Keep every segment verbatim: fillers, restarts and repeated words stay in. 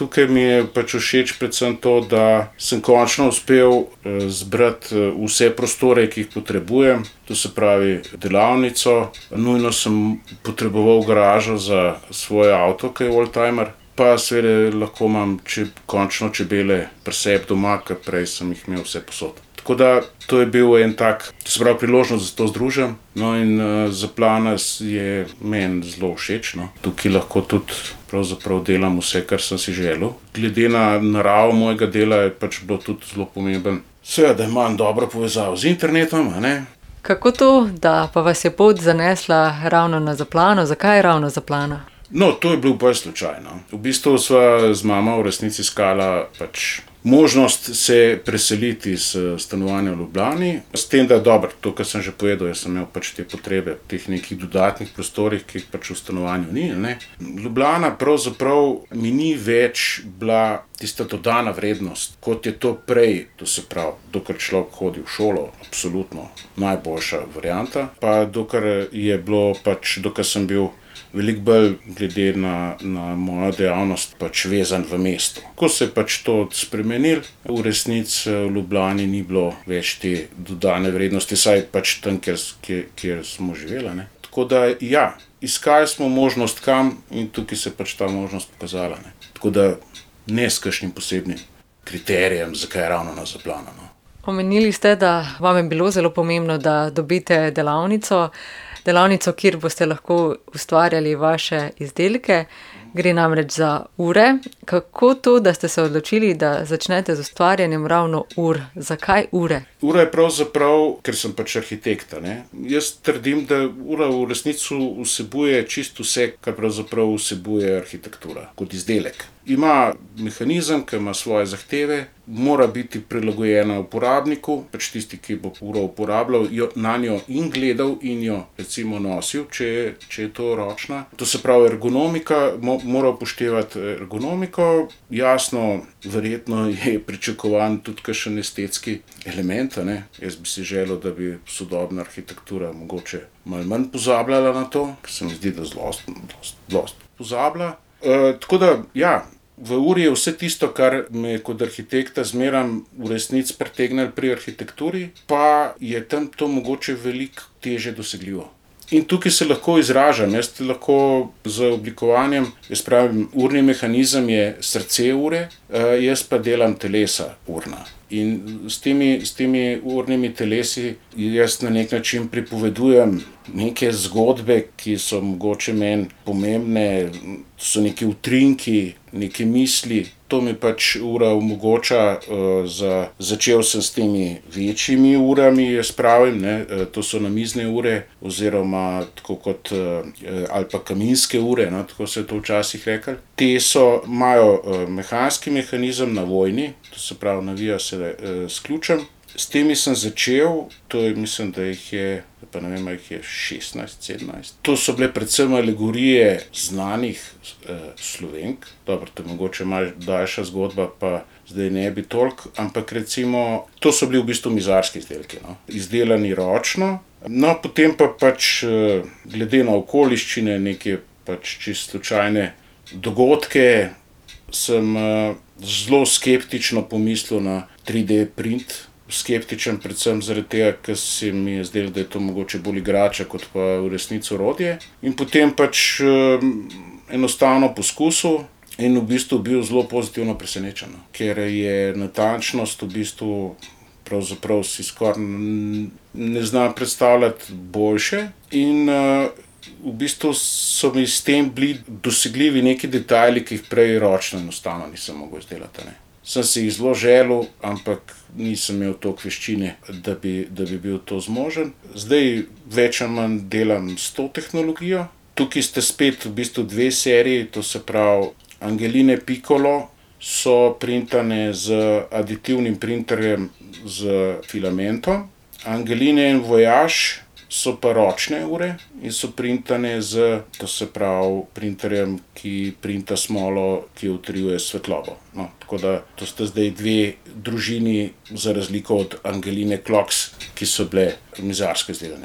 tukaj mi je pač všeč predvsem to, da sem končno uspel zbrati vse prostore, ki jih potrebujem. To se pravi delavnico, nujno sem potreboval garažo za svoj avto, ki je oldtimer, pa seveda lahko imam če, končno čebele pri sebi doma, ker prej sem jih imel vse posod. Tako da to je bil en tak, to se pravi priložnost, da se to združim. No in uh, Zaplana je meni zelo všeč, no. Tukaj lahko tudi pravzaprav delam vse, kar sem si želel. Glede na naravo mojega dela je pač bilo tudi zelo pomemben. Seveda, da imam dobro povezavo z internetom, a ne. Kako to, da pa vas je pot zanesla ravno na Zaplano? Zakaj ravno Zaplana? No, to je bil bolj slučajno. V bistvu sva z mamo v resnici iskala pač možnost se preseliti iz stanovanja v Ljubljani. S tem, da dobro, to, kar sem že povedal, jaz sem imel pač te potrebe, teh nekih dodatnih prostorih, ki jih pač v stanovanju ni, ne. Ljubljana pravzaprav mi ni več bila tista dodana vrednost, kot je to prej, to se pravi, dokler človek hodi v šolo, absolutno najboljša varianta, pa dokler je bilo pač, dokler sem bil veliko bolj glede na, na mojo dejavnost pač vezan v mestu. Ko se je pač to spremenilo, v resnici v Ljubljani ni bilo več te dodane vrednosti, saj pač tam, kjer, kjer, kjer smo živeli, ne. Tako da ja, iskali smo možnost kam in tukaj se pač ta možnost pokazala, ne. Tako da ne s kakšnim posebnim kriterijem, zakaj ravno na Zaplano, no. Omenili ste, da vam je bilo zelo pomembno, da dobite delavnico, delavnico, kjer boste lahko ustvarjali vaše izdelke. Gre namreč za ure. Kako to, da ste se odločili, da začnete z ustvarjanjem ravno ur? Zakaj ure? Ura je pravzaprav, ker sem pač arhitekta, ne. Jaz trdim, da ura v resnici vsebuje čisto vse, kar pravzaprav vsebuje arhitektura kot izdelek. Ima mehanizem, ki ima svoje zahteve, mora biti prilagojena uporabniku, pač tisti, ki bo uro uporabljal, jo, na njo in gledal in jo recimo nosil, če je, če je to ročna. To se pravi ergonomika, mo, mora upoštevati ergonomiko, jasno, verjetno je pričakovan tudi kakšen estetski element, a ne. Jaz bi si želel, da bi sodobna arhitektura mogoče malo manj pozabljala na to, ker se mi zdi, da zelo, zelo pozablja. Uh, tako da, ja, v uri je vse tisto, kar me kot arhitekta zmeram v resnici pritegnilo pri arhitekturi, pa je tam to mogoče veliko težje dosegljivo. In tukaj se lahko izražam, jaz lahko z oblikovanjem, jaz pravim, urni mehanizem je srce ure, uh, jaz pa delam telesa urna. In s temi, s temi urnimi telesi jaz na nek način pripovedujem neke zgodbe, ki so mogoče meni pomembne, so neki utrinki, neke misli. To mi pač ura omogoča, uh, za, začel sem s temi večjimi urami, jaz pravim, ne, to so namizne ure, oziroma tako kot, uh, ali pa kaminske ure, no, tako se je to včasih rekli. Te so, imajo uh, mehanski mehanizem na vojni, to se pravi, navija se uh, s ključem. S temi sem začel, to je, mislim, da jih je, pa ne vem, jih je šestnajst, sedemnajst. To so bile predvsem alegorije znanih eh, Slovenk. Dobro, to je mogoče malo daljša zgodba, pa zdaj ne bi toliko, ampak recimo, to so bili v bistvu mizarski izdelki, no. Izdelani ročno. No, potem pa pač glede na okoliščine, neke pač čisto slučajne dogodke, sem eh, zelo skeptično pomislil na tri D print. Skeptičen predvsem zaradi tega, ker se mi je zdelo, da je to mogoče bolj igrača kot pa v resnici orodje. In potem pač um, enostavno poskusil in v bistvu bil zelo pozitivno presenečen, ker je natančnost v bistvu pravzaprav si skoraj ne znam predstavljati boljše in uh, v bistvu so mi s tem bili dosegljivi neki detajli, ki jih prej ročno enostavno nisem mogel izdelati, ne. Sem si jih zelo želel, ampak nisem imel toliko veščine, da bi, da bi bil to zmožen. Zdaj več ali manj delam s to tehnologijo. Tukaj ste spet v bistvu dve seriji, to se pravi Angeline Piccolo so printane z aditivnim printerjem z filamentom. Angeline in Voyage so pa ročne ure in so printane z, to se pravi, printerjem, ki printa smolo, ki utrjuje svetlobo. No, tako da to sta zdaj dve družini za razliko od Angeline Clocks, ki so bile mizarsko izdelane ure.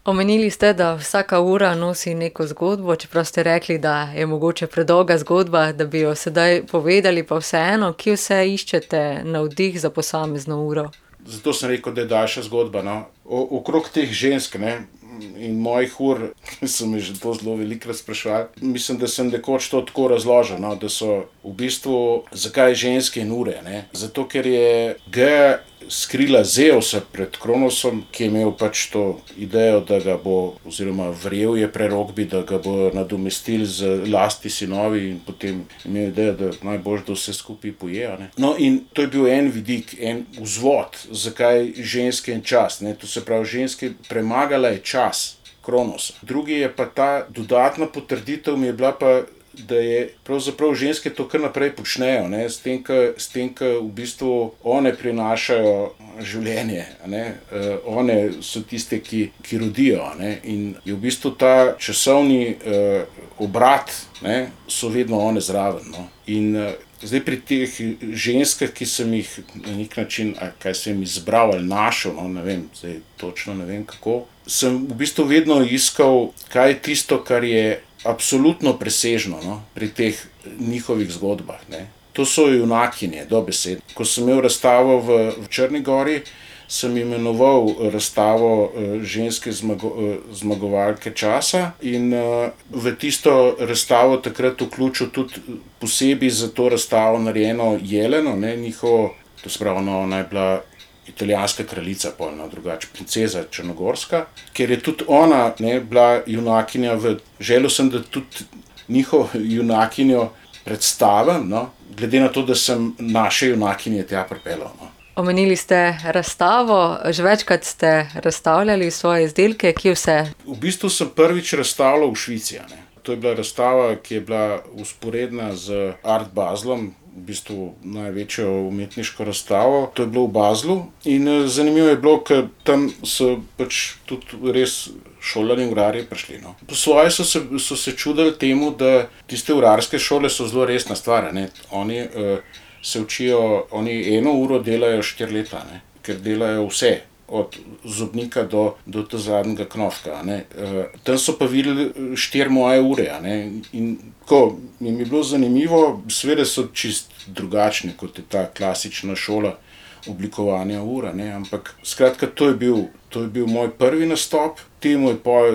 Omenili ste, da vsaka ura nosi neko zgodbo, čeprav ste rekli, da je mogoče predolga zgodba, da bi jo sedaj povedali, pa vseeno, kje vse iščete navdih za posamezno uro? Zato sem rekel, da je daljša zgodba, no. O, okrog teh žensk, ne, in mojih ur, so me že to zelo velikokrat spraševali. Mislim, da sem nekoč to tako razložil, no, da so v bistvu, zakaj ženske in ure, ne. Zato, ker je Gea skrila Zeusa pred Kronosom, ki je imel pač to idejo, da ga bo, oziroma verjel je prerokbi, da ga bo nadomestil z lasti sinovi in potem imel idejo, da najboljše, da vse skupaj poje, ne. No, in to je bil en vidik, en vzvod, zakaj ženske in čas, ne. To se pravi, ženske premagala je čas Kronosa. Drugi je pa ta dodatna potrditev mi je bila pa, da je pravzaprav ženske to kar naprej počnejo, ne, s tem, ko, s tem, ko v bistvu one prinašajo življenje, ne, uh, one so tiste, ki, ki rodijo, ne, in je v bistvu ta časovni uh, obrat, ne, so vedno one zraven, no. In uh, zdaj pri teh ženskah, ki sem jih na nek način, a kaj sem izbral ali našel, no, ne vem, zdaj točno ne vem kako, sem v bistvu vedno iskal, kaj je tisto, kar je absolutno presežno, no, pri teh njihovih zgodbah, ne. To so junakinje, dobesedno. Ko sem imel razstavo v, v Črni gori, sem imenoval razstavo ženske zmago, zmagovalke časa in v tisto razstavo takrat vključil tudi posebej za to razstavo narejeno Jeleno, ne, njihovo, to se pravi, no, ona je bila italijanska kraljica, polno drugače, princeza črnogorska, ker je tudi ona, ne, bila junakinja v, želel sem, da tudi njihovo junakinjo predstavim, no, glede na to, da sem naše junakinje tja pripeljal, no. Omenili ste razstavo, že večkrat ste razstavljali svoje izdelke, kje vse? V bistvu sem prvič razstavljal v Švici, ne. To je bila razstava, ki je bila vzporedna z Art Baselom, v bistvu največjo umetniško razstavo. To je bilo v Baslu in zanimivo je bilo, ker tam so pač tudi res šolani urarji prišli, no. Po svoje so se, so se čudili temu, da tiste urarske šole so zelo resna stvar, ne. Oni uh, se učijo, oni eno uro delajo štiri leta, ne, ker delajo vse. Od zobnika do, do te zadnjega knofka, ne. E, tam so pa videli štiri moje ure, ne. In ko mi je bilo zanimivo, seveda so čist drugačni, kot je ta klasična šola oblikovanja ura, ne. Ampak skratka, to je bil, to je bil moj prvi nastop. Temu je pa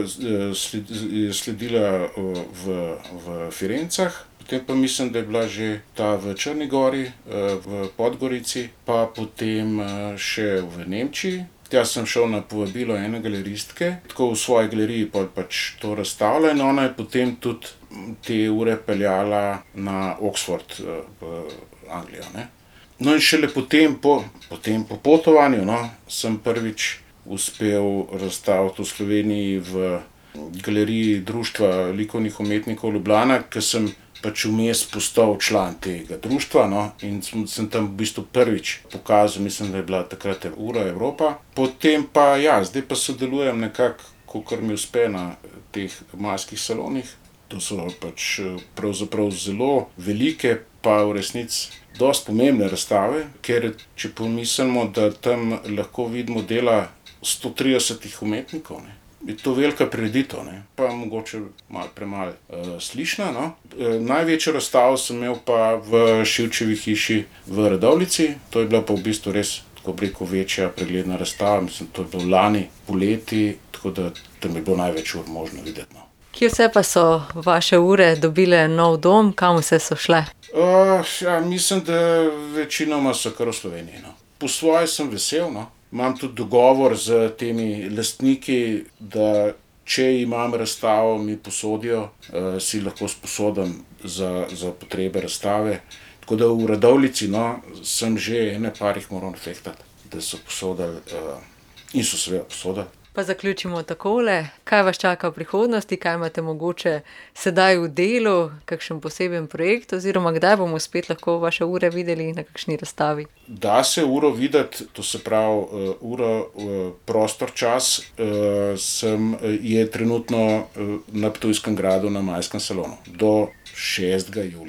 sledila v, v Firencah. Potem pa mislim, da je bila že ta v Črni gori, v Podgorici, pa potem še v Nemčiji. Tja sem šel na povabilo ene galeristke, tako v svoji galeriji pa pač to razstavlja in ona je potem tudi te ure peljala na Oxford v Anglijo, ne. No in šele potem po, potem po potovanju, no, sem prvič uspel razstaviti v Sloveniji v galeriji Društva likovnih umetnikov Ljubljana, ker sem pač vmes postal član tega društva, no, in sem tam v bistvu prvič pokazal, mislim, da je bila takrat Ura Evropa. Potem pa, ja, zdaj pa sodelujem nekako, kakor mi uspe na teh majskih salonih. To so pač pravzaprav zelo velike, pa v resnici dosti pomembne razstave, ker če pomislimo, da tam lahko vidimo dela sto tridesetih umetnikov, ne. Je to velika prireditev, ne, pa mogoče malo premalo uh, slišna, no. E, največjo razstavo sem imel pa v Šivčevi hiši v Radovljici, to je bila pa v bistvu res, tako bi rekel, večja pregledna razstava, mislim, to je bilo lani poleti, tako da tam je bilo največ ur možno videti, no. Kje vse pa so vaše ure dobile nov dom, kam vse so šle? Uh, ja, mislim, da večinoma so kar v Sloveniji, no. Po svoje sem vesel, no. Imam tudi dogovor z temi lastniki, da če imam razstavo, mi posodijo, uh, si lahko sposodim za, za potrebe razstave. Tako da v Radovljici, no, sem že ene parih moral fehtati, da so posodili uh, in so seveda posodili. Pa zaključimo takole, kaj vas čaka v prihodnosti, kaj imate mogoče sedaj v delu, kakšen poseben projekt oziroma kdaj bomo spet lahko vaše ure videli na kakšni razstavi? Da se uro videti, to se pravi uh, uro, uh, prostor, čas, uh, sem, je trenutno uh, na Ptujskem gradu na Majskem salonu do šestega julija.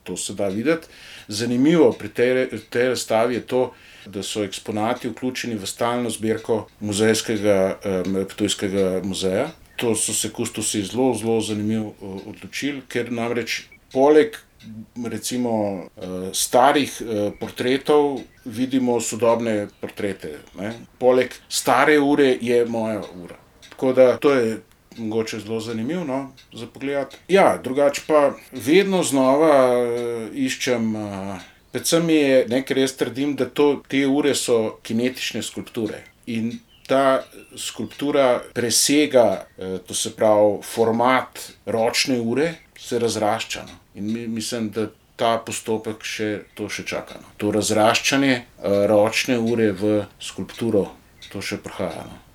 to se da videti. Zanimivo pri tej, tej razstavi je to, da so eksponati vključeni v stalno zbirko muzejskega, eh, Ptujskega muzeja. To so se kustosi zelo, zelo zanimivo odločili, ker namreč poleg recimo starih portretov vidimo sodobne portrete, ne. Poleg stare ure je moja ura. Tako da to je mogoče zelo zanimivo, no, za pogledati. Ja, drugače pa vedno znova iščem, predvsem je, ne, ker jaz trdim, da to, te ure so kinetične skulpture in ta skulptura presega, to se pravi, format ročne ure, se razrašča. No. In mislim, da ta postopek še, to še čaka. No. To razraščanje ročne ure v skulpturo, to še prihaja. No.